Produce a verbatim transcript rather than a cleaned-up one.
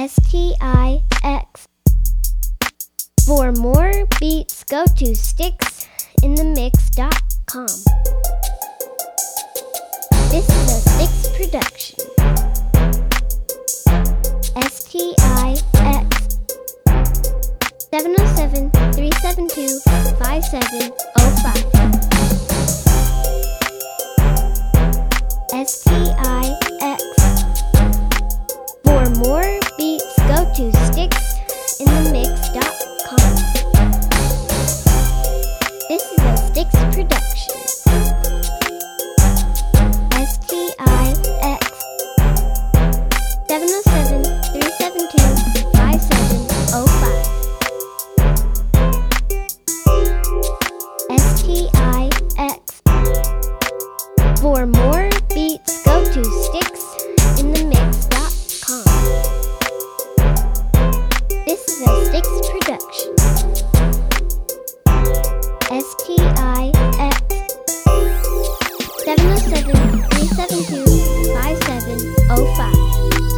S T I X. For more beats, go to sticks in the mix dot com. This is a Stix production. S T I X seven oh seven, three seven two, five seven oh five. S T I X. For more beats, go to sticks in the mix dot com. This is a Stix production. S T I X seven oh seven, three seven two, five seven oh five. S T I X. For more beats, go to sticks in the mix dot com. This is a Stix production. S T I X seven oh seven, three seven two, five seven oh five.